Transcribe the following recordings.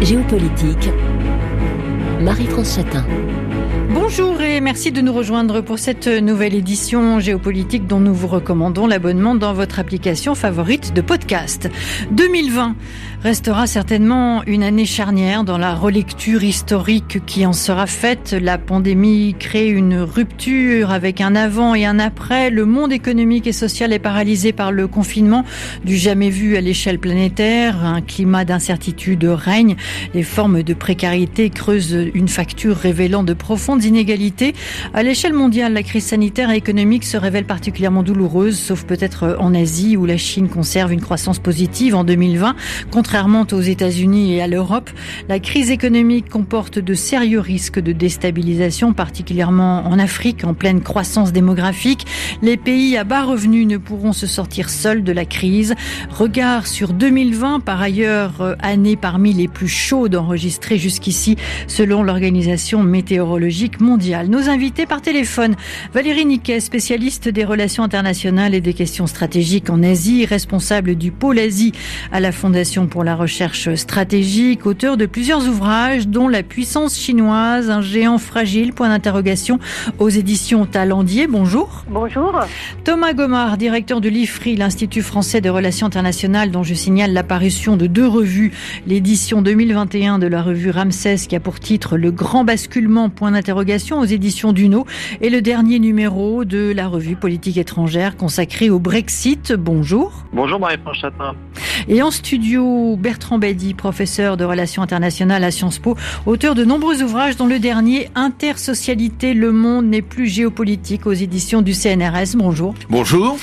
Géopolitique, Marie-France Chatin. Bonjour et merci de nous rejoindre pour cette nouvelle édition géopolitique dont nous vous recommandons l'abonnement dans votre application favorite de podcast. 2020 restera certainement une année charnière dans la relecture historique qui en sera faite. La pandémie crée une rupture avec un avant et un après. Le monde économique et social est paralysé par le confinement du jamais vu à l'échelle planétaire. Un climat d'incertitude règne. Les formes de précarité creusent une facture révélant de profondes inégalités. À l'échelle mondiale, la crise sanitaire et économique se révèle particulièrement douloureuse, sauf peut-être en Asie où la Chine conserve une croissance positive en 2020. Contrairement aux États-Unis et à l'Europe, la crise économique comporte de sérieux risques de déstabilisation, particulièrement en Afrique, en pleine croissance démographique. Les pays à bas revenus ne pourront se sortir seuls de la crise. Regard sur 2020, par ailleurs, année parmi les plus chaudes enregistrées jusqu'ici, selon l'Organisation météorologique mondiale. Nos invités par téléphone, Valérie Niquet, spécialiste des relations internationales et des questions stratégiques en Asie, responsable du pôle Asie à la Fondation pour la recherche stratégique, auteur de plusieurs ouvrages dont La puissance chinoise, un géant fragile, point d'interrogation, aux éditions Talendier. Bonjour. Bonjour. Thomas Gomard, directeur de l'IFRI, l'Institut français des relations internationales, dont je signale l'apparition de 2 revues. L'édition 2021 de la revue Ramsès qui a pour titre Le grand basculement, point d'interrogation, aux éditions Duno, et le dernier numéro de la revue Politique étrangère consacrée au Brexit. Bonjour. Bonjour Marie-France Chatin. Et en studio, Bertrand Badi, professeur de relations internationales à Sciences Po, auteur de nombreux ouvrages dont le dernier, Intersocialité, le monde n'est plus géopolitique, aux éditions du CNRS. Bonjour. Bonjour.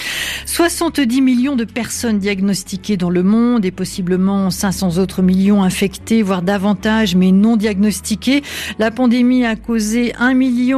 70 millions de personnes diagnostiquées dans le monde et possiblement 500 autres millions infectés, voire davantage, mais non diagnostiqués. La pandémie a causé 1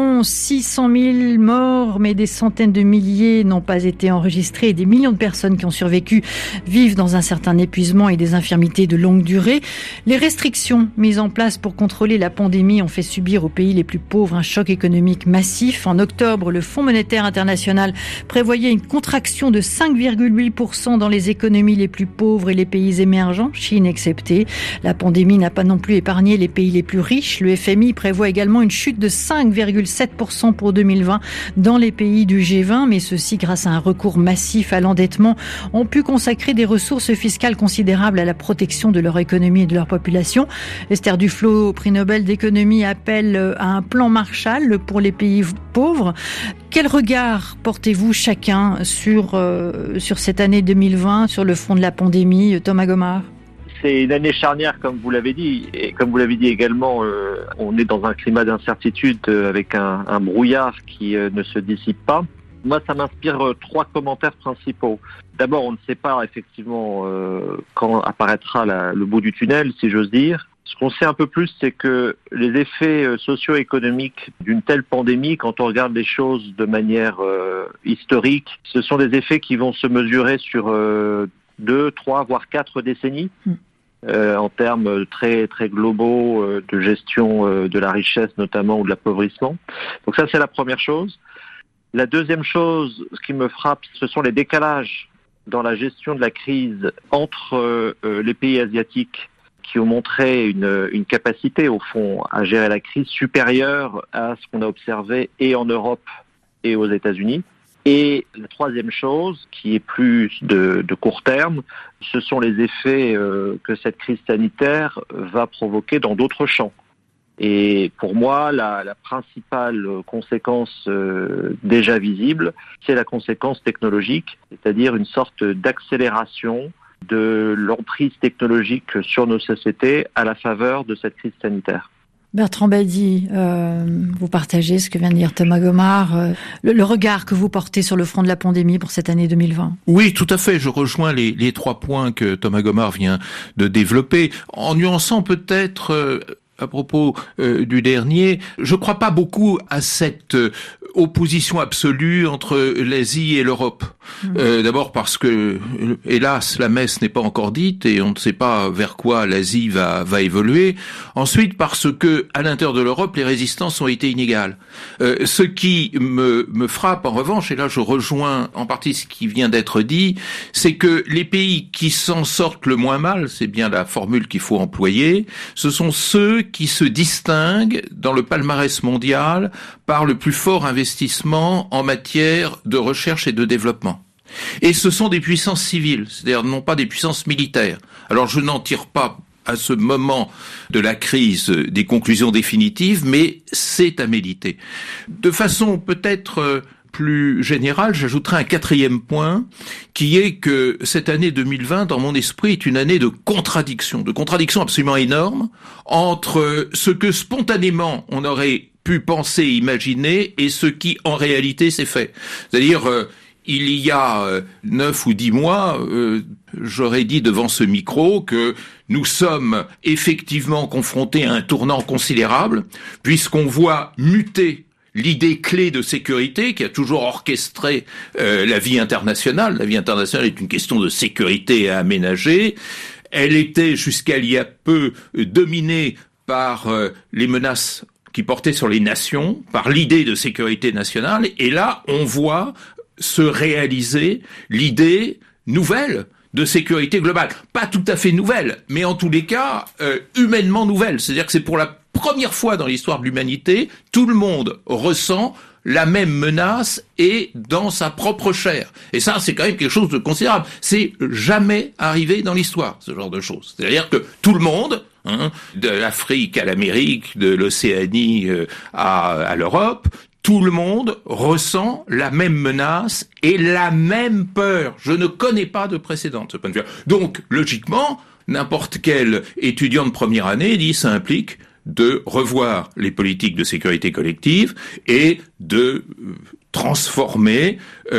600 000 morts, mais des centaines de milliers n'ont pas été enregistrés et des millions de personnes qui ont survécu vivent dans un certain épuisement et des infirmités de longue durée. Les restrictions mises en place pour contrôler la pandémie ont fait subir aux pays les plus pauvres un choc économique massif. En octobre, le Fonds monétaire international prévoyait une contraction de 5,8% dans les économies les plus pauvres et les pays émergents, Chine exceptée. La pandémie n'a pas non plus épargné les pays les plus riches. Le FMI prévoit également une chute de 5,7% pour 2020 dans les pays du G20, mais ceux-ci, grâce à un recours massif à l'endettement, ont pu consacrer des ressources fiscales considérables à la protection de leur économie et de leur population. Esther Duflo, prix Nobel d'économie, appelle à un plan Marshall pour les pays pauvres. Quel regard portez-vous chacun sur cette année 2020, sur le fond de la pandémie, Thomas Gomard? C'est une année charnière, comme vous l'avez dit, et comme vous l'avez dit également, on est dans un climat d'incertitude avec un brouillard qui ne se dissipe pas. Moi, ça m'inspire 3 commentaires principaux. D'abord, on ne sait pas effectivement quand apparaîtra le bout du tunnel, si j'ose dire. Ce qu'on sait un peu plus, c'est que les effets socio-économiques d'une telle pandémie, quand on regarde les choses de manière historique, ce sont des effets qui vont se mesurer sur 2, 3, voire 4 décennies. En termes très très globaux de gestion de la richesse notamment ou de l'appauvrissement. Donc ça, c'est la première chose. La deuxième chose, ce qui me frappe, ce sont les décalages dans la gestion de la crise entre les pays asiatiques qui ont montré une capacité, au fond, à gérer la crise supérieure à ce qu'on a observé et en Europe et aux États-Unis. Et la troisième chose, qui est plus de court terme, ce sont les effets que cette crise sanitaire va provoquer dans d'autres champs. Et pour moi, la principale conséquence déjà visible, c'est la conséquence technologique, c'est-à-dire une sorte d'accélération de l'emprise technologique sur nos sociétés à la faveur de cette crise sanitaire. Bertrand Badi, vous partagez ce que vient de dire Thomas Gomard, le regard que vous portez sur le front de la pandémie pour cette année 2020. Oui, tout à fait. Je rejoins les 3 points que Thomas Gomard vient de développer, en nuançant peut-être à propos du dernier, je crois pas beaucoup à cette opposition absolue entre l'Asie et l'Europe. D'abord parce que, hélas, la messe n'est pas encore dite et on ne sait pas vers quoi l'Asie va évoluer. Ensuite, parce que à l'intérieur de l'Europe, les résistances ont été inégales. Ce qui me frappe en revanche, et là je rejoins en partie ce qui vient d'être dit, c'est que les pays qui s'en sortent le moins mal, c'est bien la formule qu'il faut employer, ce sont ceux qui se distinguent dans le palmarès mondial par le plus fort investissement en matière de recherche et de développement. Et ce sont des puissances civiles, c'est-à-dire non pas des puissances militaires. Alors je n'en tire pas à ce moment de la crise des conclusions définitives, mais c'est à méditer. De façon peut-être plus générale, j'ajouterai un quatrième point, qui est que cette année 2020, dans mon esprit, est une année de contradiction absolument énorme entre ce que spontanément on aurait pu penser, imaginer, et ce qui en réalité s'est fait. C'est-à-dire, il y a 9 ou 10 mois, j'aurais dit devant ce micro que nous sommes effectivement confrontés à un tournant considérable, puisqu'on voit muter l'idée clé de sécurité qui a toujours orchestré la vie internationale. La vie internationale est une question de sécurité à aménager. Elle était jusqu'à il y a peu dominée par les menaces qui portaient sur les nations, par l'idée de sécurité nationale. Et là, on voit se réaliser l'idée nouvelle de sécurité globale. Pas tout à fait nouvelle, mais en tous les cas, humainement nouvelle. C'est-à-dire que c'est pour la première fois dans l'histoire de l'humanité, tout le monde ressent la même menace et dans sa propre chair. Et ça, c'est quand même quelque chose de considérable. C'est jamais arrivé dans l'histoire, ce genre de choses. C'est-à-dire que tout le monde, de l'Afrique à l'Amérique, de l'Océanie à l'Europe, tout le monde ressent la même menace et la même peur. Je ne connais pas de précédent de ce point de vue. Donc, logiquement, n'importe quel étudiant de première année dit ça implique de revoir les politiques de sécurité collective et de transformer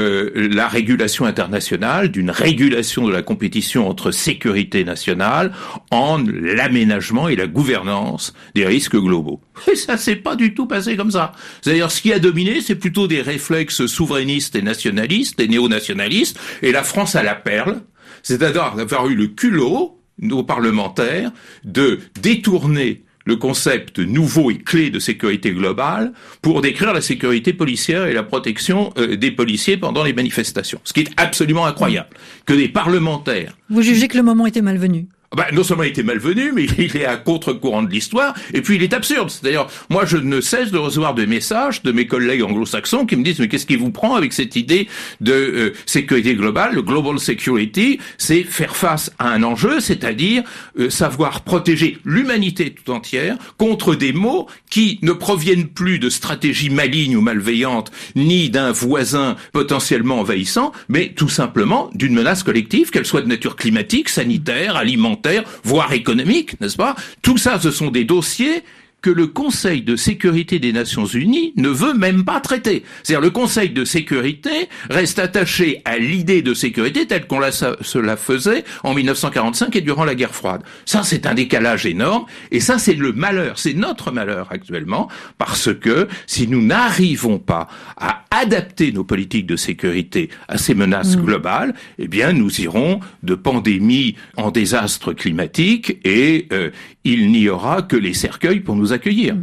la régulation internationale d'une régulation de la compétition entre sécurité nationale en l'aménagement et la gouvernance des risques globaux. Et ça s'est pas du tout passé comme ça. C'est-à-dire, ce qui a dominé, c'est plutôt des réflexes souverainistes et nationalistes et néo-nationalistes, et la France a la perle, c'est-à-dire d'avoir eu le culot, nos parlementaires, de détourner le concept nouveau et clé de sécurité globale pour décrire la sécurité policière et la protection des policiers pendant les manifestations. Ce qui est absolument incroyable. Que des parlementaires... Vous jugez que le moment était malvenu ? Non seulement il était malvenu, mais il est à contre-courant de l'histoire, et puis il est absurde. D'ailleurs, moi je ne cesse de recevoir des messages de mes collègues anglo-saxons qui me disent « Mais qu'est-ce qui vous prend avec cette idée de sécurité globale ?» Le global security, c'est faire face à un enjeu, c'est-à-dire savoir protéger l'humanité tout entière contre des maux qui ne proviennent plus de stratégies malignes ou malveillantes, ni d'un voisin potentiellement envahissant, mais tout simplement d'une menace collective, qu'elle soit de nature climatique, sanitaire, alimentaire, voire économique, n'est-ce pas? Tout ça, ce sont des dossiers que le Conseil de sécurité des Nations Unies ne veut même pas traiter. C'est-à-dire le Conseil de sécurité reste attaché à l'idée de sécurité telle qu'on se la faisait en 1945 et durant la guerre froide. Ça, c'est un décalage énorme, et ça, c'est le malheur, c'est notre malheur actuellement, parce que si nous n'arrivons pas à adapter nos politiques de sécurité à ces menaces globales, eh bien, nous irons de pandémie en désastre climatique, et il n'y aura que les cercueils pour nous accueillir.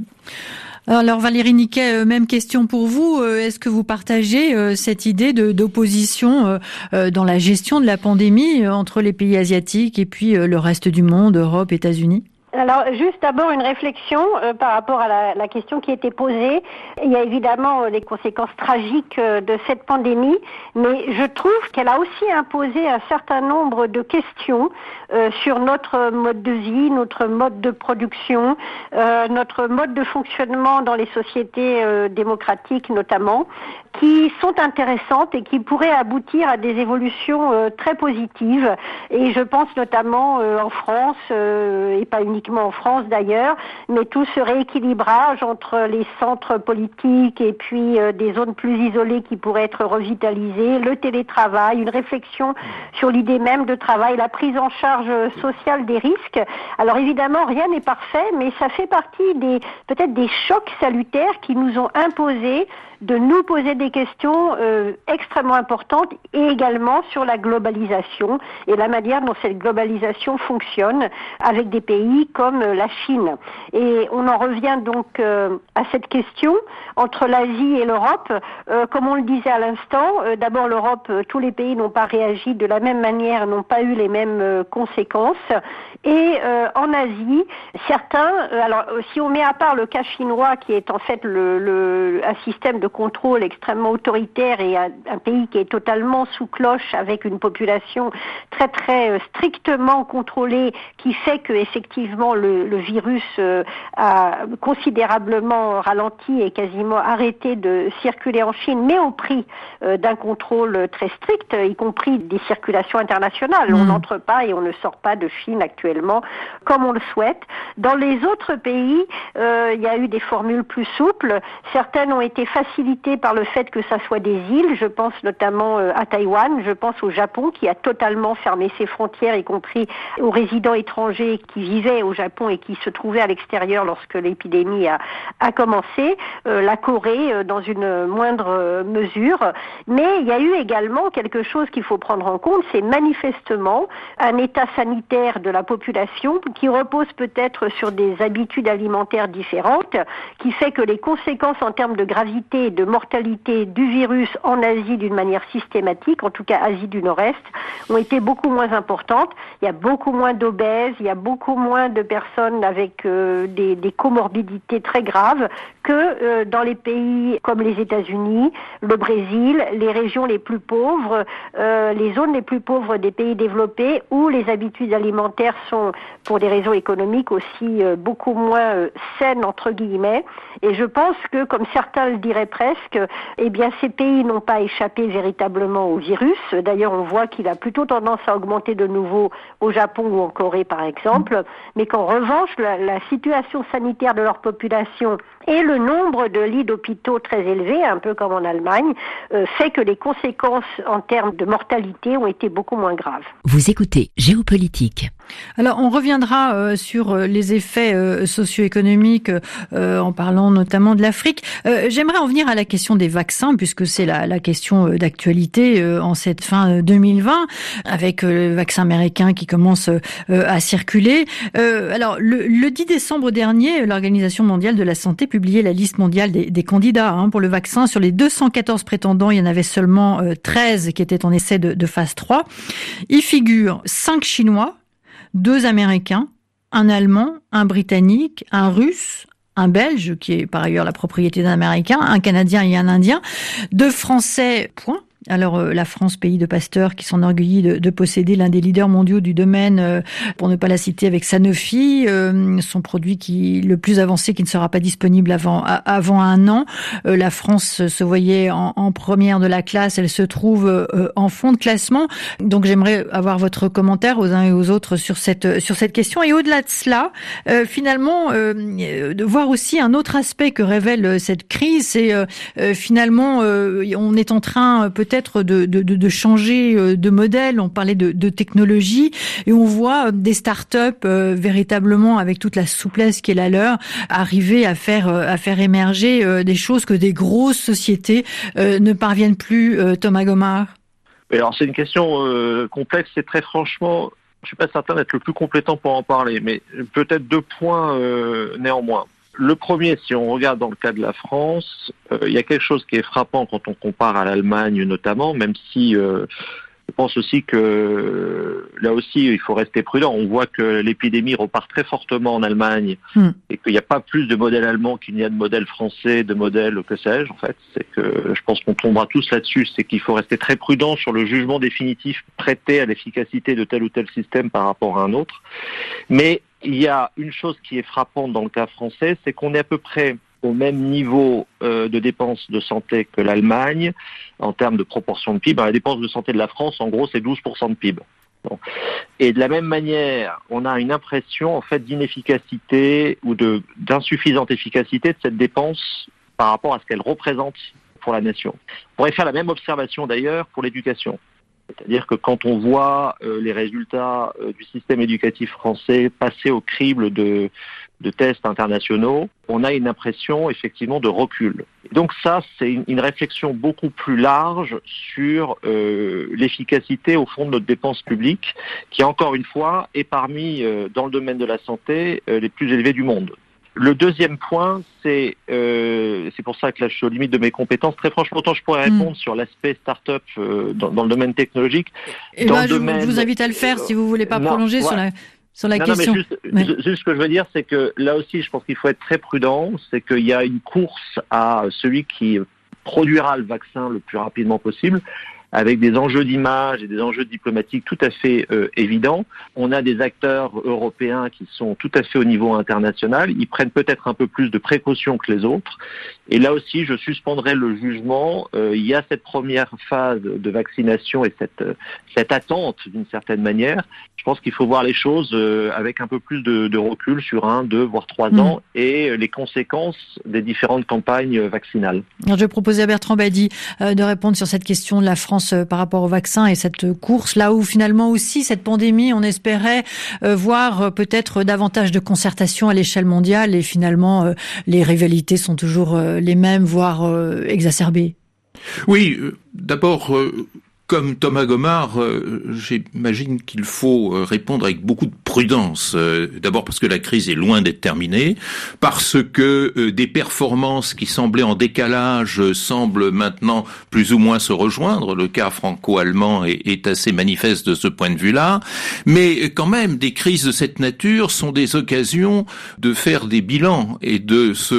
Alors Valérie Niquet, même question pour vous. Est-ce que vous partagez cette idée d'opposition dans la gestion de la pandémie entre les pays asiatiques et puis le reste du monde, Europe, États-Unis ? Alors, juste d'abord une réflexion par rapport à la question qui a été posée. Il y a évidemment les conséquences tragiques de cette pandémie, mais je trouve qu'elle a aussi imposé un certain nombre de questions sur notre mode de vie, notre mode de production, notre mode de fonctionnement dans les sociétés démocratiques notamment, qui sont intéressantes et qui pourraient aboutir à des évolutions très positives. Et je pense notamment en France, et pas uniquement uniquement en France d'ailleurs, mais tout ce rééquilibrage entre les centres politiques et puis des zones plus isolées qui pourraient être revitalisées, le télétravail, une réflexion sur l'idée même de travail, la prise en charge sociale des risques. Alors évidemment, rien n'est parfait, mais ça fait partie peut-être des chocs salutaires qui nous ont imposé de nous poser des questions extrêmement importantes et également sur la globalisation et la manière dont cette globalisation fonctionne avec des pays comme la Chine. Et on en revient donc à cette question entre l'Asie et l'Europe. Comme on le disait à l'instant, d'abord l'Europe, tous les pays n'ont pas réagi de la même manière, n'ont pas eu les mêmes conséquences. Et en Asie, certains, alors si on met à part le cas chinois qui est en fait un système de contrôle extrêmement autoritaire et un pays qui est totalement sous cloche avec une population très très strictement contrôlée qui fait que effectivement le virus a considérablement ralenti et quasiment arrêté de circuler en Chine, mais au prix d'un contrôle très strict, y compris des circulations internationales. On n'entre pas et on ne sort pas de Chine actuellement comme on le souhaite. Dans les autres pays, il y a eu des formules plus souples. Certaines ont été facilitées par le fait que ça soit des îles. Je pense notamment à Taïwan, je pense au Japon qui a totalement fermé ses frontières, y compris aux résidents étrangers qui vivaient au Japon et qui se trouvaient à l'extérieur lorsque l'épidémie a commencé. La Corée dans une moindre mesure. Mais il y a eu également quelque chose qu'il faut prendre en compte, c'est manifestement un état sanitaire de la population qui repose peut-être sur des habitudes alimentaires différentes, qui fait que les conséquences en termes de gravité et de mortalité du virus en Asie d'une manière systématique, en tout cas Asie du Nord-Est, ont été beaucoup moins importantes. Il y a beaucoup moins d'obèses, il y a beaucoup moins de personnes avec des comorbidités très graves que dans les pays comme les États-Unis, le Brésil, les régions les plus pauvres, les zones les plus pauvres des pays développés où les habitudes alimentaires sont, pour des raisons économiques aussi, beaucoup moins saines entre guillemets. Et je pense que, comme certains le diraient presque, eh bien ces pays n'ont pas échappé véritablement au virus. D'ailleurs, on voit qu'il a plutôt tendance à augmenter de nouveau au Japon ou en Corée par exemple, mais qu'en revanche, la situation sanitaire de leur population et le nombre de lits d'hôpitaux très élevé, un peu comme en Allemagne, fait que les conséquences en termes de mortalité ont été beaucoup moins graves. Vous écoutez Géopolitique. Alors, on reviendra sur les effets socio-économiques en parlant notamment de l'Afrique. J'aimerais en venir à la question des vaccins, puisque c'est la question d'actualité en cette fin 2020, avec le vaccin américain qui commence à circuler. Alors, le 10 décembre dernier, l'Organisation mondiale de la santé publiait la liste mondiale des candidats pour le vaccin. Sur les 214 prétendants, il y en avait seulement 13 qui étaient en essai de phase 3. Il figure 5 Chinois, 2 Américains, un Allemand, un Britannique, un Russe, un Belge, qui est par ailleurs la propriété d'un Américain, un Canadien et un Indien, 2 Français, point. Alors la France, pays de Pasteur, qui s'enorgueillit de posséder l'un des leaders mondiaux du domaine, pour ne pas la citer, avec Sanofi, son produit le plus avancé qui ne sera pas disponible avant un an. La France se voyait en première de la classe, elle se trouve en fond de classement. Donc j'aimerais avoir votre commentaire aux uns et aux autres sur cette question. Et au-delà de cela, finalement, de voir aussi un autre aspect que révèle cette crise, c'est finalement on est en train peut-être de changer de modèle. On parlait de technologie et on voit des startups véritablement avec toute la souplesse qui est la leur arriver à faire émerger des choses que des grosses sociétés ne parviennent plus. Thomas Gomard. Alors c'est une question complexe et très franchement, je suis pas certain d'être le plus compétent pour en parler, mais peut-être 2 points néanmoins. Le premier, si on regarde dans le cas de la France, il y a quelque chose qui est frappant quand on compare à l'Allemagne notamment, même si je pense aussi que là aussi il faut rester prudent. On voit que l'épidémie repart très fortement en Allemagne et qu'il n'y a pas plus de modèles allemands qu'il n'y a de modèles français, de modèles que sais-je en fait. C'est que je pense qu'on tombera tous là-dessus, c'est qu'il faut rester très prudent sur le jugement définitif prêté à l'efficacité de tel ou tel système par rapport à un autre. Mais il y a une chose qui est frappante dans le cas français, c'est qu'on est à peu près au même niveau de dépenses de santé que l'Allemagne en termes de proportion de PIB. La dépense de santé de la France, en gros, c'est 12% de PIB. Bon. Et de la même manière, on a une impression en fait d'inefficacité ou d'insuffisante efficacité de cette dépense par rapport à ce qu'elle représente pour la nation. On pourrait faire la même observation d'ailleurs pour l'éducation. C'est-à-dire que quand on voit les résultats du système éducatif français passer au crible de tests internationaux, on a une impression effectivement de recul. Et donc ça, c'est une réflexion beaucoup plus large sur l'efficacité au fond de notre dépense publique, qui encore une fois est parmi, dans le domaine de la santé, les plus élevés du monde. Le deuxième point, c'est pour ça que là je suis aux limites de mes compétences. Très franchement, autant je pourrais répondre sur l'aspect start-up dans le domaine technologique. Et là, je vous invite à le faire si vous voulez pas prolonger sur la question. Mais juste ce que je veux dire, c'est que là aussi, je pense qu'il faut être très prudent. C'est qu'il y a une course à celui qui produira le vaccin le plus rapidement possible, avec des enjeux d'image et des enjeux diplomatiques tout à fait évidents. On a des acteurs européens qui sont tout à fait au niveau international. Ils prennent peut-être un peu plus de précautions que les autres. Et là aussi, je suspendrai le jugement. Il y a cette première phase de vaccination et cette attente d'une certaine manière. Je pense qu'il faut voir les choses avec un peu plus de recul sur 1, 2, voire 3 ans et les conséquences des différentes campagnes vaccinales. Alors, je vais proposer à Bertrand Badi de répondre sur cette question de la France par rapport au vaccin et cette course, là où finalement aussi cette pandémie, on espérait voir peut-être davantage de concertation à l'échelle mondiale et finalement les rivalités sont toujours les mêmes, voire exacerbées. Oui, d'abord, comme Thomas Gomard, j'imagine qu'il faut répondre avec beaucoup de prudence. D'abord parce que la crise est loin d'être terminée, parce que des performances qui semblaient en décalage semblent maintenant plus ou moins se rejoindre. Le cas franco-allemand est assez manifeste de ce point de vue-là. Mais quand même, des crises de cette nature sont des occasions de faire des bilans et de se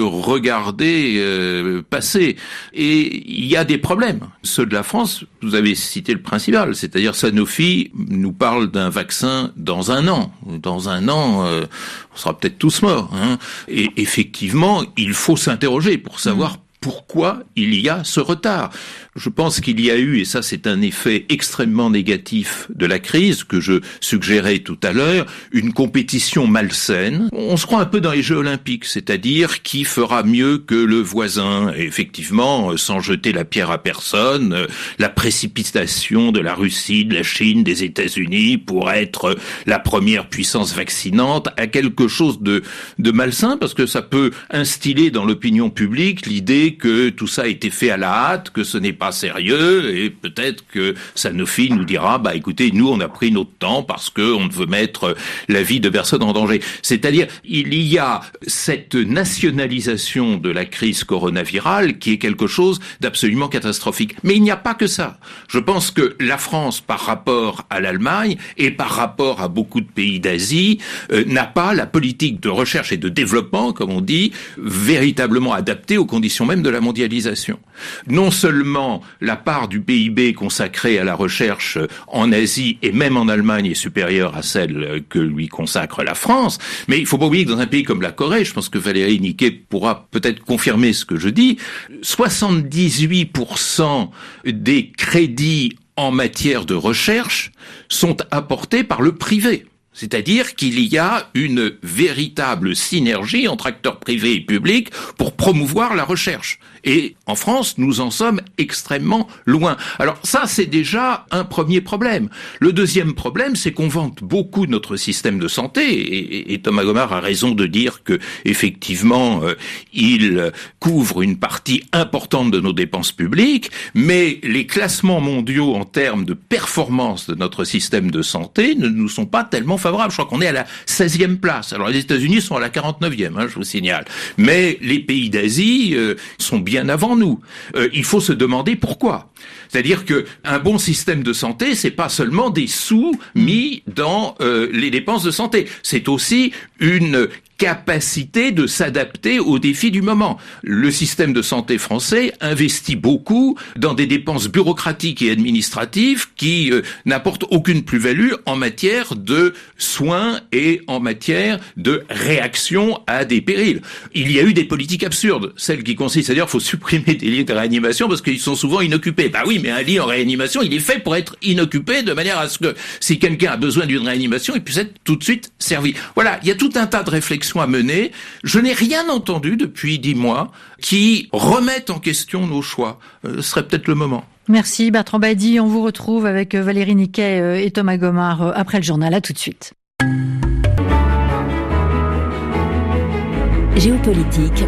regarder passer. Et il y a des problèmes. Ceux de la France, vous avez cité le principal, c'est-à-dire Sanofi nous parle d'un vaccin dans 1 an. Dans 1 an, on sera peut-être tous morts. Et effectivement, il faut s'interroger pour savoir pourquoi il y a ce retard. Je pense qu'il y a eu, et ça c'est un effet extrêmement négatif de la crise, que je suggérais tout à l'heure, une compétition malsaine. On se croit un peu dans les Jeux Olympiques, c'est-à-dire qui fera mieux que le voisin. Et effectivement, sans jeter la pierre à personne, la précipitation de la Russie, de la Chine, des États-Unis pour être la première puissance vaccinante a quelque chose de malsain, parce que ça peut instiller dans l'opinion publique l'idée que tout ça a été fait à la hâte, que ce n'est pas sérieux, et peut-être que Sanofi nous dira, écoutez, nous on a pris notre temps parce que on ne veut mettre la vie de personne en danger. C'est-à-dire, il y a cette nationalisation de la crise coronavirale qui est quelque chose d'absolument catastrophique. Mais il n'y a pas que ça. Je pense que la France, par rapport à l'Allemagne et par rapport à beaucoup de pays d'Asie, n'a pas la politique de recherche et de développement, comme on dit, véritablement adaptée aux conditions même de la mondialisation. Non seulement la part du PIB consacrée à la recherche en Asie et même en Allemagne est supérieure à celle que lui consacre la France, mais il faut pas oublier que dans un pays comme la Corée, je pense que Valérie Niquet pourra peut-être confirmer ce que je dis, 78% des crédits en matière de recherche sont apportés par le privé. C'est-à-dire qu'il y a une véritable synergie entre acteurs privés et publics pour promouvoir la recherche. Et en France, nous en sommes extrêmement loin. Alors ça, c'est déjà un premier problème. Le deuxième problème, c'est qu'on vante beaucoup notre système de santé. Et Thomas Gomard a raison de dire que, effectivement, il couvre une partie importante de nos dépenses publiques. Mais les classements mondiaux en termes de performance de notre système de santé ne nous sont pas tellement favorables. Je crois qu'on est à la 16e place. Alors les États-Unis sont à la 49e, je vous signale. Mais les pays d'Asie sont bien avant nous. Il faut se demander pourquoi. C'est-à-dire que un bon système de santé, c'est pas seulement des sous mis dans les dépenses de santé. C'est aussi une capacité de s'adapter aux défis du moment. Le système de santé français investit beaucoup dans des dépenses bureaucratiques et administratives qui n'apportent aucune plus-value en matière de soins et en matière de réaction à des périls. Il y a eu des politiques absurdes, celles qui consistent à dire qu'il faut supprimer des lits de réanimation parce qu'ils sont souvent inoccupés. Bah oui, mais un lit en réanimation, il est fait pour être inoccupé de manière à ce que si quelqu'un a besoin d'une réanimation, il puisse être tout de suite servi. Voilà, il y a tout un tas de réflexions à mener. Je n'ai rien entendu depuis 10 mois qui remettent en question nos choix. Ce serait peut-être le moment. Merci Bertrand Badi. On vous retrouve avec Valérie Niquet et Thomas Gomard après le journal. À tout de suite. Géopolitique.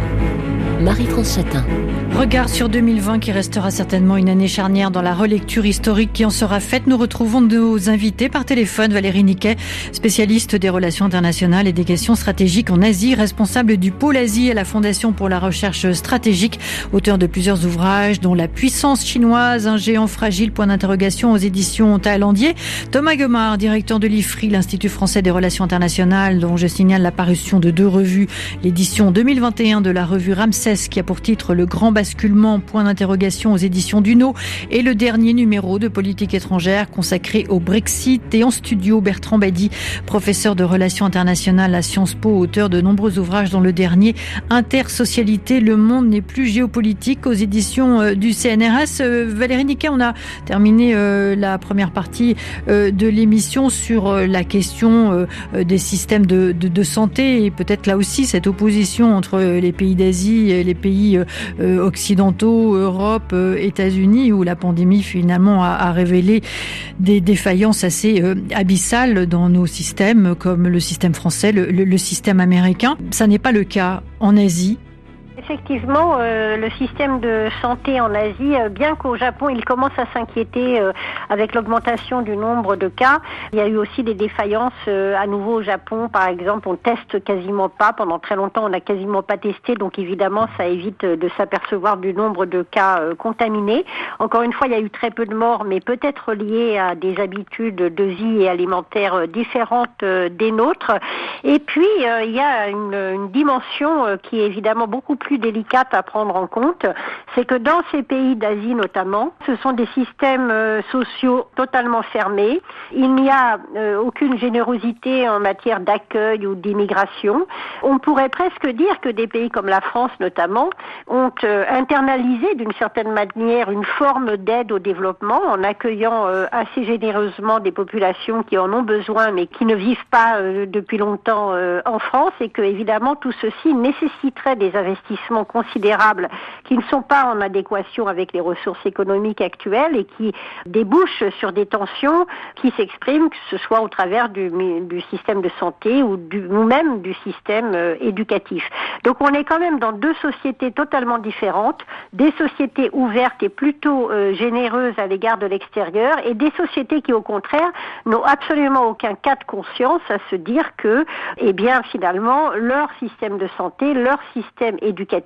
Marie-France Chatin. Regard sur 2020 qui restera certainement une année charnière dans la relecture historique qui en sera faite. Nous retrouvons nos invités par téléphone. Valérie Niquet, spécialiste des relations internationales et des questions stratégiques en Asie, responsable du pôle Asie à la Fondation pour la recherche stratégique, auteur de plusieurs ouvrages dont La puissance chinoise, un géant fragile, point d'interrogation aux éditions Taillandier. Thomas Gomard, directeur de l'IFRI, l'Institut français des relations internationales, dont je signale la parution de 2 revues. L'édition 2021 de la revue Ramsès qui a pour titre Le Grand Basculement, point d'interrogation aux éditions Duno, et le dernier numéro de Politique étrangère consacré au Brexit. Et en studio, Bertrand Badi, professeur de relations internationales à Sciences Po, auteur de nombreux ouvrages dont le dernier Intersocialité, le monde n'est plus géopolitique aux éditions du CNRS. Valérie Niquet, on a terminé la première partie de l'émission sur la question des systèmes de santé et peut-être là aussi cette opposition entre les pays d'Asie et les pays occidentaux, Europe, États-Unis, où la pandémie finalement a révélé des défaillances assez abyssales dans nos systèmes, comme le système français, le système américain. Ça n'est pas le cas en Asie. Effectivement, le système de santé en Asie, bien qu'au Japon, il commence à s'inquiéter avec l'augmentation du nombre de cas. Il y a eu aussi des défaillances à nouveau au Japon. Par exemple, on teste quasiment pas. Pendant très longtemps, on n'a quasiment pas testé. Donc évidemment, ça évite de s'apercevoir du nombre de cas contaminés. Encore une fois, il y a eu très peu de morts, mais peut-être liées à des habitudes de vie et alimentaires différentes des nôtres. Et puis, il y a une dimension qui est évidemment beaucoup plus délicate à prendre en compte, c'est que dans ces pays d'Asie notamment, ce sont des systèmes sociaux totalement fermés. Il n'y a aucune générosité en matière d'accueil ou d'immigration. On pourrait presque dire que des pays comme la France notamment ont internalisé d'une certaine manière une forme d'aide au développement en accueillant assez généreusement des populations qui en ont besoin mais qui ne vivent pas depuis longtemps en France et que évidemment tout ceci nécessiterait des investissements considérables qui ne sont pas en adéquation avec les ressources économiques actuelles et qui débouchent sur des tensions qui s'expriment, que ce soit au travers du système de santé ou même du système éducatif. Donc on est quand même dans 2 sociétés totalement différentes, des sociétés ouvertes et plutôt généreuses à l'égard de l'extérieur et des sociétés qui au contraire n'ont absolument aucun cas de conscience à se dire que, eh bien finalement, leur système de santé, leur système éducatif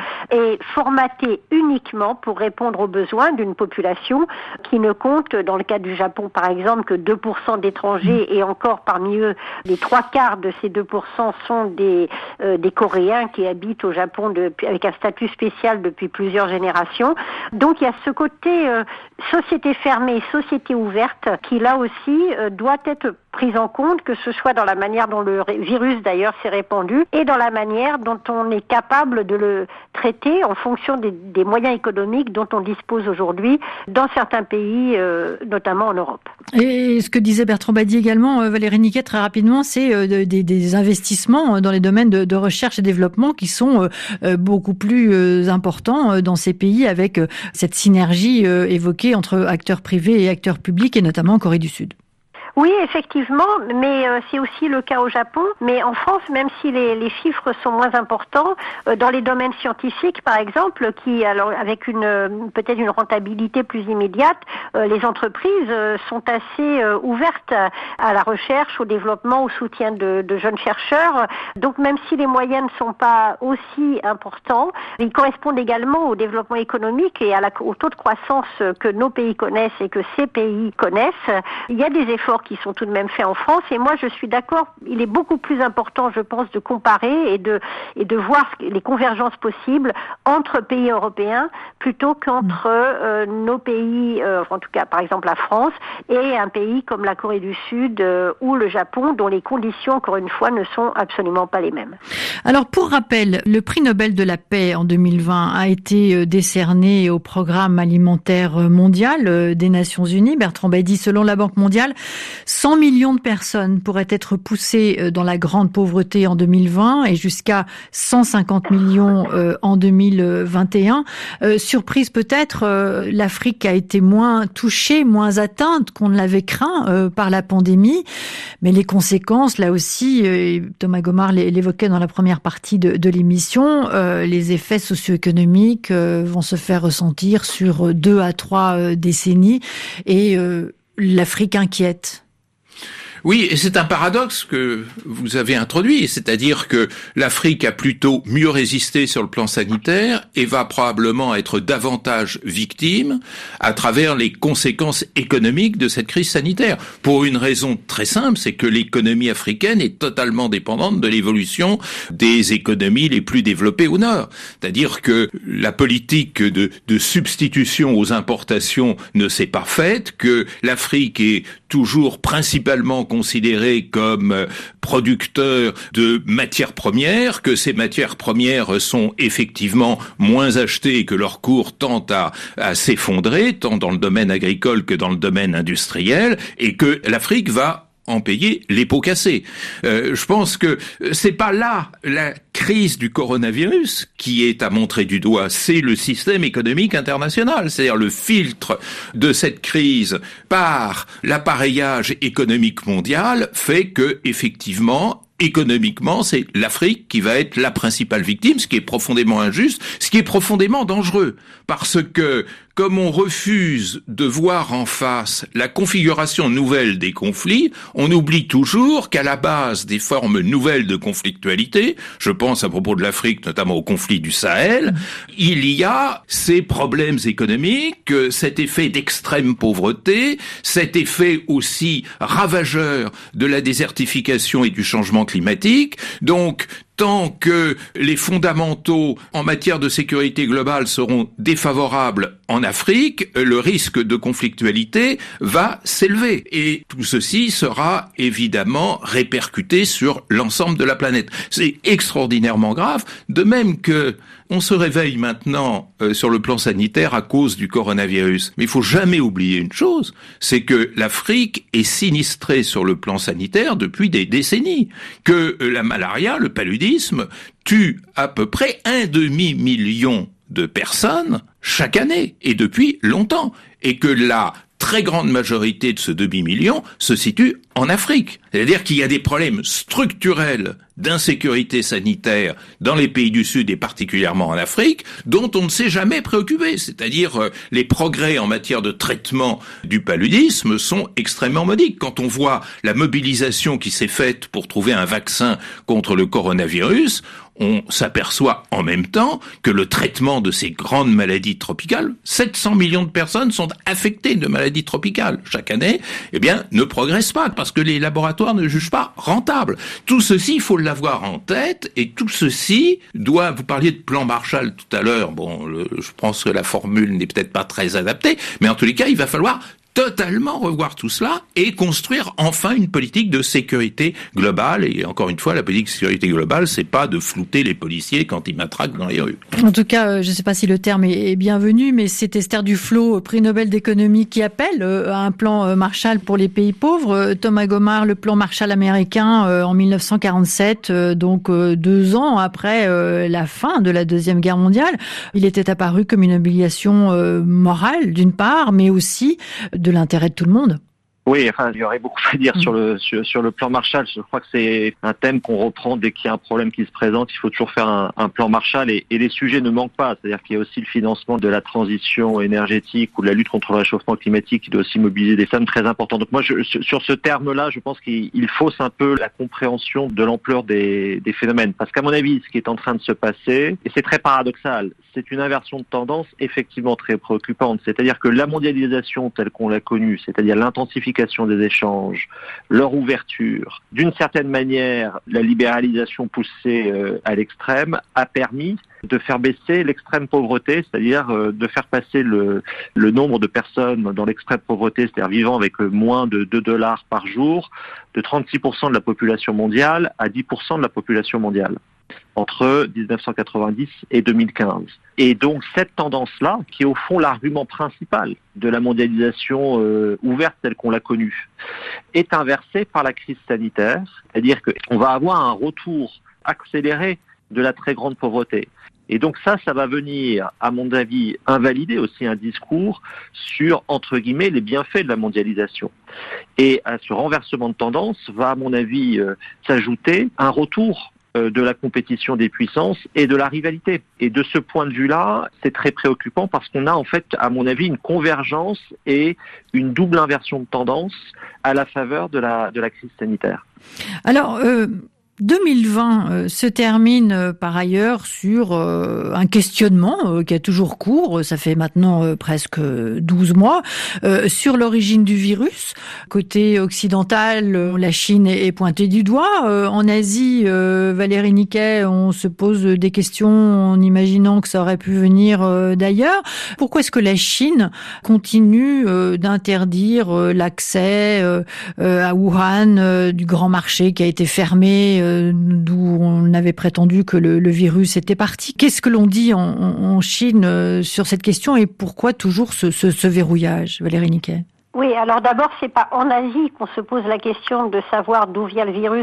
est formaté uniquement pour répondre aux besoins d'une population qui ne compte, dans le cas du Japon par exemple, que 2% d'étrangers et encore parmi eux, les 3/4 de ces 2% sont des Coréens qui habitent au Japon avec un statut spécial depuis plusieurs générations. Donc il y a ce côté société fermée, société ouverte qui là aussi doit être prise en compte, que ce soit dans la manière dont le virus d'ailleurs s'est répandu et dans la manière dont on est capable de le traiter en fonction des moyens économiques dont on dispose aujourd'hui dans certains pays, notamment en Europe. Et ce que disait Bertrand Badi également, Valérie Niquet, très rapidement, c'est des investissements dans les domaines de recherche et développement qui sont beaucoup plus importants dans ces pays avec cette synergie évoquée entre acteurs privés et acteurs publics et notamment en Corée du Sud. Oui, effectivement, mais c'est aussi le cas au Japon. Mais en France, même si les chiffres sont moins importants, dans les domaines scientifiques, par exemple, qui alors avec peut-être une rentabilité plus immédiate, les entreprises sont assez ouvertes à la recherche, au développement, au soutien de jeunes chercheurs. Donc même si les moyens ne sont pas aussi importants, ils correspondent également au développement économique et au taux de croissance que nos pays connaissent et que ces pays connaissent. Il y a des efforts qui sont tout de même faits en France. Et moi, je suis d'accord, il est beaucoup plus important, je pense, de comparer et de voir les convergences possibles entre pays européens plutôt qu'entre nos pays, en tout cas par exemple la France, et un pays comme la Corée du Sud ou le Japon, dont les conditions, encore une fois, ne sont absolument pas les mêmes. Alors, pour rappel, le prix Nobel de la paix en 2020 a été décerné au Programme alimentaire mondial des Nations Unies. Bertrand Baïdy, selon la Banque mondiale, 100 millions de personnes pourraient être poussées dans la grande pauvreté en 2020 et jusqu'à 150 millions en 2021. Surprise peut-être, l'Afrique a été moins touchée, moins atteinte qu'on ne l'avait craint par la pandémie. Mais les conséquences, là aussi, Thomas Gomard l'évoquait dans la première partie de l'émission, les effets socio-économiques vont se faire ressentir sur 2 à 3 décennies et l'Afrique inquiète. Oui, et c'est un paradoxe que vous avez introduit, c'est-à-dire que l'Afrique a plutôt mieux résisté sur le plan sanitaire et va probablement être davantage victime à travers les conséquences économiques de cette crise sanitaire. Pour une raison très simple, c'est que l'économie africaine est totalement dépendante de l'évolution des économies les plus développées au Nord. C'est-à-dire que la politique de substitution aux importations ne s'est pas faite, que l'Afrique est toujours principalement considéré comme producteur de matières premières, que ces matières premières sont effectivement moins achetées et que leur cours tend à s'effondrer, tant dans le domaine agricole que dans le domaine industriel, et que l'Afrique va en payer les pots cassés. Je pense que c'est pas là la crise du coronavirus qui est à montrer du doigt, c'est le système économique international, c'est-à-dire le filtre de cette crise par l'appareillage économique mondial fait que effectivement économiquement, c'est l'Afrique qui va être la principale victime, ce qui est profondément injuste, ce qui est profondément dangereux, parce que comme on refuse de voir en face la configuration nouvelle des conflits, on oublie toujours qu'à la base des formes nouvelles de conflictualité, je pense à propos de l'Afrique, notamment au conflit du Sahel, il y a ces problèmes économiques, cet effet d'extrême pauvreté, cet effet aussi ravageur de la désertification et du changement climatique. Donc, tant que les fondamentaux en matière de sécurité globale seront défavorables en Afrique, le risque de conflictualité va s'élever. Et tout ceci sera évidemment répercuté sur l'ensemble de la planète. C'est extraordinairement grave, de même que on se réveille maintenant sur le plan sanitaire à cause du coronavirus. Mais il faut jamais oublier une chose, c'est que l'Afrique est sinistrée sur le plan sanitaire depuis des décennies. Que la malaria, le paludisme, tue à peu près 1,5 million de personnes chaque année, et depuis longtemps. Et que la très grande majorité de ce demi-million se situe en Afrique. C'est-à-dire qu'il y a des problèmes structurels d'insécurité sanitaire dans les pays du Sud et particulièrement en Afrique, dont on ne s'est jamais préoccupé. C'est-à-dire les progrès en matière de traitement du paludisme sont extrêmement modiques. Quand on voit la mobilisation qui s'est faite pour trouver un vaccin contre le coronavirus, on s'aperçoit en même temps que le traitement de ces grandes maladies tropicales, 700 millions de personnes sont affectées de maladies tropicales chaque année, eh bien, ne progresse pas parce que les laboratoires ne jugent pas rentable. Tout ceci, il faut l'avoir en tête et tout ceci doit, vous parliez de plan Marshall tout à l'heure, je pense que la formule n'est peut-être pas très adaptée, mais en tous les cas, il va falloir totalement revoir tout cela et construire enfin une politique de sécurité globale. Et encore une fois, la politique de sécurité globale, c'est pas de flouter les policiers quand ils matraquent dans les rues. En tout cas, je ne sais pas si le terme est bienvenu, mais c'est Esther Duflo, prix Nobel d'économie, qui appelle à un plan Marshall pour les pays pauvres. Thomas Gomard, le plan Marshall américain en 1947, donc 2 ans après la fin de la Deuxième Guerre mondiale, il était apparu comme une obligation morale d'une part, mais aussi de l'intérêt de tout le monde. Oui, enfin, il y aurait beaucoup à dire sur le plan Marshall. Je crois que c'est un thème qu'on reprend dès qu'il y a un problème qui se présente. Il faut toujours faire un plan Marshall et les sujets ne manquent pas. C'est-à-dire qu'il y a aussi le financement de la transition énergétique ou de la lutte contre le réchauffement climatique qui doit aussi mobiliser des sommes très importantes. Donc moi, sur ce terme-là, je pense qu'il fausse un peu la compréhension de l'ampleur des phénomènes. Parce qu'à mon avis, ce qui est en train de se passer, et c'est très paradoxal, c'est une inversion de tendance effectivement très préoccupante. C'est-à-dire que la mondialisation telle qu'on l'a connue, c'est-à-dire l'intensification des échanges, leur ouverture, d'une certaine manière, la libéralisation poussée à l'extrême, a permis de faire baisser l'extrême pauvreté, c'est-à-dire de faire passer le nombre de personnes dans l'extrême pauvreté, c'est-à-dire vivant avec moins de $2 par jour, de 36% de la population mondiale à 10% de la population mondiale, entre 1990 et 2015. Et donc cette tendance-là, qui est au fond l'argument principal de la mondialisation ouverte telle qu'on l'a connue, est inversée par la crise sanitaire, c'est-à-dire qu'on va avoir un retour accéléré de la très grande pauvreté. Et donc ça va venir, à mon avis, invalider aussi un discours sur, entre guillemets, les bienfaits de la mondialisation. Et à ce renversement de tendance va, à mon avis, s'ajouter un retour de la compétition des puissances et de la rivalité. Et de ce point de vue-là, c'est très préoccupant parce qu'on a en fait, à mon avis, une convergence et une double inversion de tendance à la faveur de la crise sanitaire. Alors, 2020 se termine par ailleurs sur un questionnement qui a toujours cours, ça fait maintenant presque 12 mois, sur l'origine du virus. Côté occidental, la Chine est pointée du doigt. En Asie, Valérie Niquet, on se pose des questions en imaginant que ça aurait pu venir d'ailleurs. Pourquoi est-ce que la Chine continue d'interdire l'accès à Wuhan du grand marché qui a été fermé, d'où on avait prétendu que le virus était parti. Qu'est-ce que l'on dit en Chine sur cette question et pourquoi toujours ce verrouillage, Valérie Niquet ? Oui, alors d'abord, c'est pas en Asie qu'on se pose la question de savoir d'où vient le virus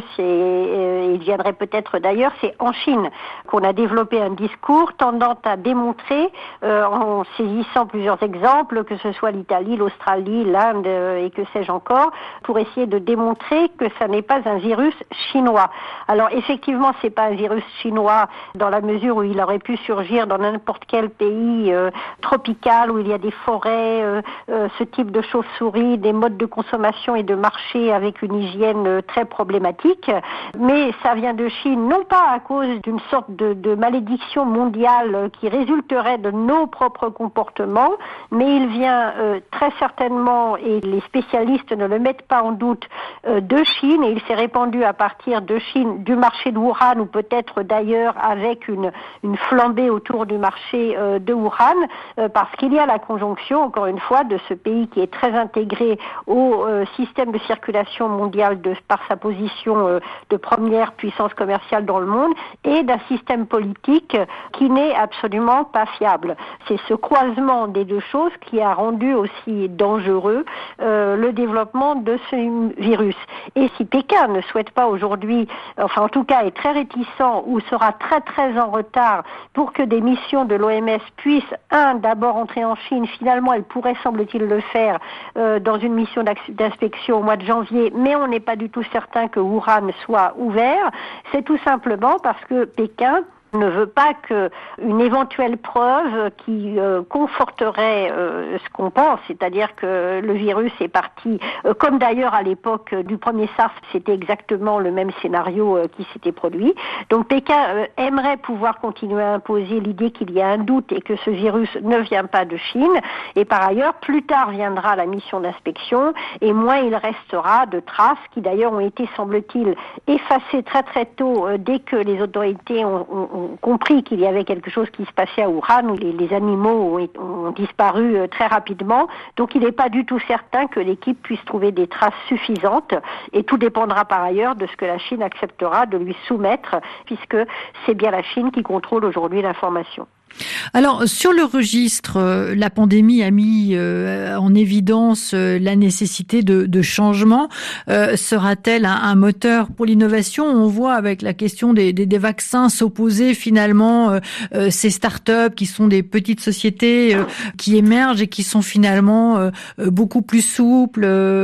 et il viendrait peut-être d'ailleurs, c'est en Chine qu'on a développé un discours tendant à démontrer, en saisissant plusieurs exemples, que ce soit l'Italie, l'Australie, l'Inde et que sais-je encore, pour essayer de démontrer que ça n'est pas un virus chinois. Alors effectivement, c'est pas un virus chinois dans la mesure où il aurait pu surgir dans n'importe quel pays tropical où il y a des forêts, ce type de chauves-souris, des modes de consommation et de marché avec une hygiène très problématique. Mais ça vient de Chine, non pas à cause d'une sorte de malédiction mondiale qui résulterait de nos propres comportements, mais il vient très certainement, et les spécialistes ne le mettent pas en doute, de Chine, et il s'est répandu à partir de Chine, du marché de Wuhan, ou peut-être d'ailleurs avec une flambée autour du marché de Wuhan, parce qu'il y a la conjonction, encore une fois, de ce pays qui est très intégré au système de circulation mondiale par sa position de première puissance commerciale dans le monde et d'un système politique qui n'est absolument pas fiable. C'est ce croisement des deux choses qui a rendu aussi dangereux le développement de ce virus. Et si Pékin ne souhaite pas aujourd'hui, enfin en tout cas est très réticent ou sera très très en retard pour que des missions de l'OMS puissent, d'abord entrer en Chine, finalement elles pourraient semble-t-il le faire dans une mission d'inspection au mois de janvier, mais on n'est pas du tout certain que Wuhan soit ouvert. C'est tout simplement parce que Pékin ne veut pas qu'une éventuelle preuve qui conforterait ce qu'on pense, c'est-à-dire que le virus est parti, comme d'ailleurs à l'époque du premier SARS, c'était exactement le même scénario qui s'était produit. Donc Pékin aimerait pouvoir continuer à imposer l'idée qu'il y a un doute et que ce virus ne vient pas de Chine. Et par ailleurs, plus tard viendra la mission d'inspection et moins il restera de traces qui d'ailleurs ont été, semble-t-il, effacées très très tôt dès que les autorités ont compris qu'il y avait quelque chose qui se passait à Wuhan, où les animaux ont disparu très rapidement. Donc il n'est pas du tout certain que l'équipe puisse trouver des traces suffisantes et tout dépendra par ailleurs de ce que la Chine acceptera de lui soumettre, puisque c'est bien la Chine qui contrôle aujourd'hui l'information. Alors, sur le registre, la pandémie a mis en évidence la nécessité de changement. Sera-t-elle un moteur pour l'innovation ? On voit avec la question des vaccins s'opposer finalement ces start-up qui sont des petites sociétés qui émergent et qui sont finalement beaucoup plus souples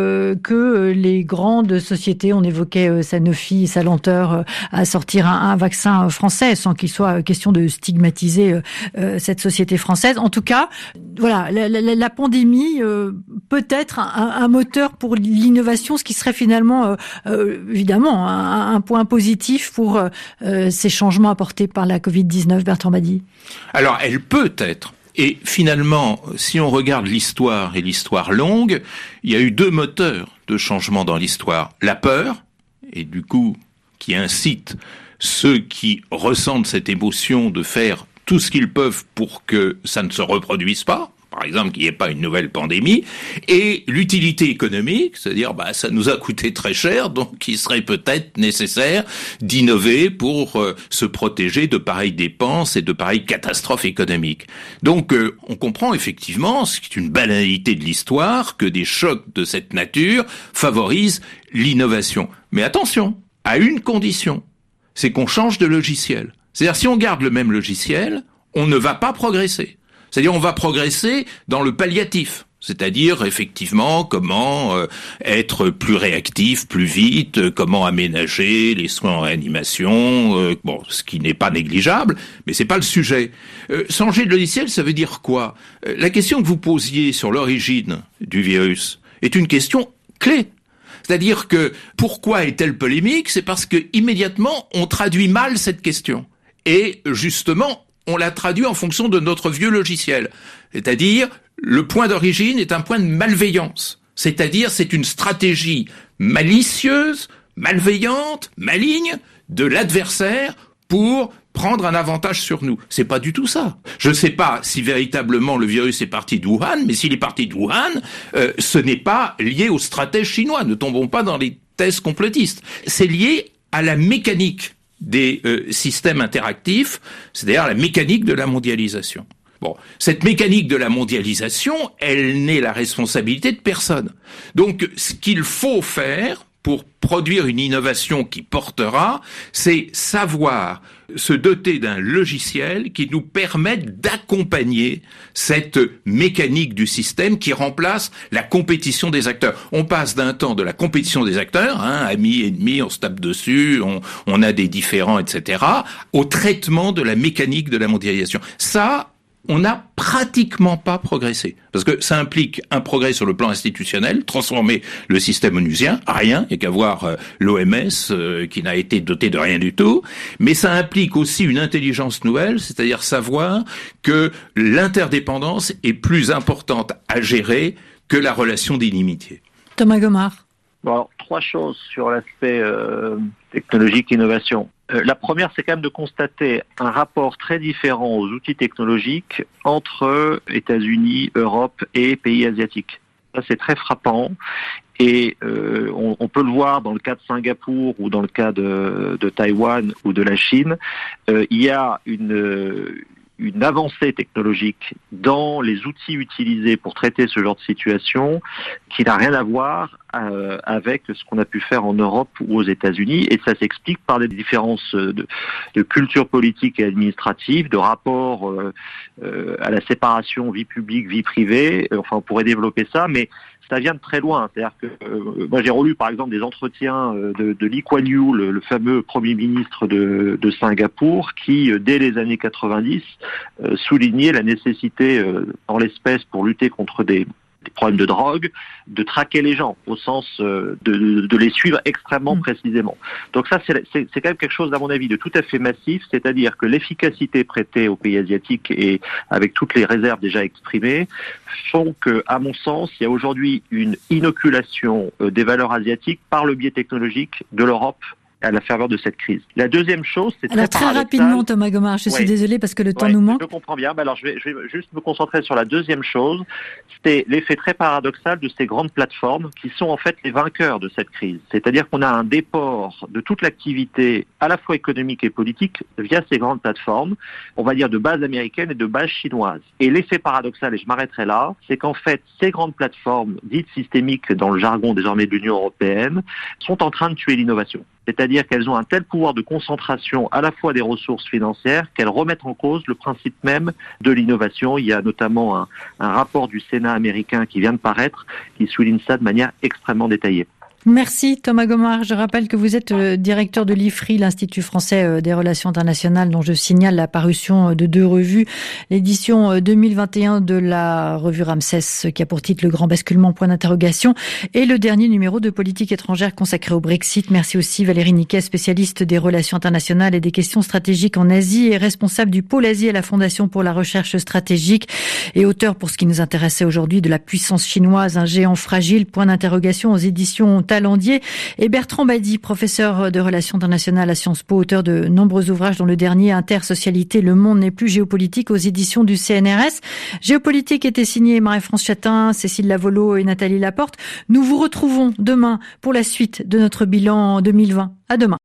que les grandes sociétés. On évoquait Sanofi, sa lenteur à sortir un vaccin français sans qu'il soit question de stigmatiser cette société française. En tout cas, voilà, la pandémie peut être un moteur pour l'innovation, ce qui serait finalement, évidemment, un point positif pour ces changements apportés par la Covid-19, Bertrand Badi. Alors, elle peut être. Et finalement, si on regarde l'histoire et l'histoire longue, il y a eu 2 moteurs de changement dans l'histoire. La peur, et du coup, qui incite ceux qui ressentent cette émotion de faire tout ce qu'ils peuvent pour que ça ne se reproduise pas, par exemple qu'il n'y ait pas une nouvelle pandémie, et l'utilité économique, c'est-à-dire ça nous a coûté très cher, donc il serait peut-être nécessaire d'innover pour se protéger de pareilles dépenses et de pareilles catastrophes économiques. Donc on comprend effectivement, c'est une banalité de l'histoire, que des chocs de cette nature favorisent l'innovation. Mais attention, à une condition, c'est qu'on change de logiciel. C'est-à-dire si on garde le même logiciel, on ne va pas progresser. C'est-à-dire on va progresser dans le palliatif, c'est-à-dire effectivement comment être plus réactif, plus vite, comment aménager les soins en réanimation, ce qui n'est pas négligeable, mais c'est pas le sujet. Changer de logiciel, ça veut dire quoi ? La question que vous posiez sur l'origine du virus est une question clé. C'est-à-dire que pourquoi est-elle polémique ? C'est parce que immédiatement on traduit mal cette question. Et justement, on la traduit en fonction de notre vieux logiciel. C'est-à-dire, le point d'origine est un point de malveillance. C'est-à-dire, c'est une stratégie malicieuse, malveillante, maligne de l'adversaire pour prendre un avantage sur nous. C'est pas du tout ça. Je ne sais pas si véritablement le virus est parti de Wuhan, mais s'il est parti de Wuhan, ce n'est pas lié aux stratèges chinois. Ne tombons pas dans les thèses complotistes. C'est lié à la mécanique des systèmes interactifs, c'est-à-dire la mécanique de la mondialisation. Bon, cette mécanique de la mondialisation, elle n'est la responsabilité de personne. Donc, ce qu'il faut faire pour produire une innovation qui portera, c'est savoir se doter d'un logiciel qui nous permette d'accompagner cette mécanique du système qui remplace la compétition des acteurs. On passe d'un temps de la compétition des acteurs, amis, ennemis, on se tape dessus, on a des différends, etc., au traitement de la mécanique de la mondialisation. Ça, on n'a pratiquement pas progressé. Parce que ça implique un progrès sur le plan institutionnel, transformer le système onusien, rien, il n'y a qu'à voir l'OMS qui n'a été doté de rien du tout, mais ça implique aussi une intelligence nouvelle, c'est-à-dire savoir que l'interdépendance est plus importante à gérer que la relation d'inimitié. Thomas Gomard. Bon, alors, 3 choses sur l'aspect technologique, innovation. La première, c'est quand même de constater un rapport très différent aux outils technologiques entre États-Unis, Europe et pays asiatiques. Ça, c'est très frappant. Et on peut le voir dans le cas de Singapour ou dans le cas de Taïwan ou de la Chine. Il y a une avancée technologique dans les outils utilisés pour traiter ce genre de situation qui n'a rien à voir avec ce qu'on a pu faire en Europe ou aux États-Unis, et ça s'explique par des différences de culture politique et administrative, de rapport à la séparation vie publique, vie privée. Enfin, on pourrait développer ça, mais ça vient de très loin. C'est-à-dire que moi j'ai relu par exemple des entretiens de Lee Kuan Yew, le fameux Premier ministre de Singapour, qui dès les années 90 soulignait la nécessité en l'espèce pour lutter contre des problèmes de drogue, de traquer les gens, au sens de les suivre extrêmement précisément. Donc ça, c'est quand même quelque chose, à mon avis, de tout à fait massif, c'est-à-dire que l'efficacité prêtée aux pays asiatiques, et avec toutes les réserves déjà exprimées, font que, à mon sens, il y a aujourd'hui une inoculation des valeurs asiatiques par le biais technologique de l'Europe à la faveur de cette crise. La deuxième chose, c'est très rapidement, Thomas Gomard, je suis désolé parce que le temps nous manque. Je comprends bien. Alors, je vais juste me concentrer sur la deuxième chose. C'est l'effet très paradoxal de ces grandes plateformes qui sont en fait les vainqueurs de cette crise. C'est-à-dire qu'on a un déport de toute l'activité, à la fois économique et politique, via ces grandes plateformes, on va dire de base américaine et de base chinoise. Et l'effet paradoxal, et je m'arrêterai là, c'est qu'en fait, ces grandes plateformes, dites systémiques dans le jargon désormais de l'Union européenne, sont en train de tuer l'innovation. C'est-à-dire qu'elles ont un tel pouvoir de concentration à la fois des ressources financières qu'elles remettent en cause le principe même de l'innovation. Il y a notamment un rapport du Sénat américain qui vient de paraître qui souligne ça de manière extrêmement détaillée. Merci Thomas Gomard. Je rappelle que vous êtes directeur de l'IFRI, l'Institut français des relations internationales, dont je signale la parution de 2 revues. L'édition 2021 de la revue Ramsès, qui a pour titre Le Grand Basculement, point d'interrogation, et le dernier numéro de politique étrangère consacré au Brexit. Merci aussi Valérie Niquet, spécialiste des relations internationales et des questions stratégiques en Asie et responsable du pôle Asie à la Fondation pour la recherche stratégique et auteur, pour ce qui nous intéressait aujourd'hui, de La puissance chinoise, un géant fragile, point d'interrogation, aux éditions Talendier, et Bertrand Badi, professeur de relations internationales à Sciences Po, auteur de nombreux ouvrages dont le dernier Intersocialité, le monde n'est plus géopolitique, aux éditions du CNRS. Géopolitique était signé Marie-France Chatin, Cécile Lavolo et Nathalie Laporte. Nous vous retrouvons demain pour la suite de notre bilan 2020. À demain.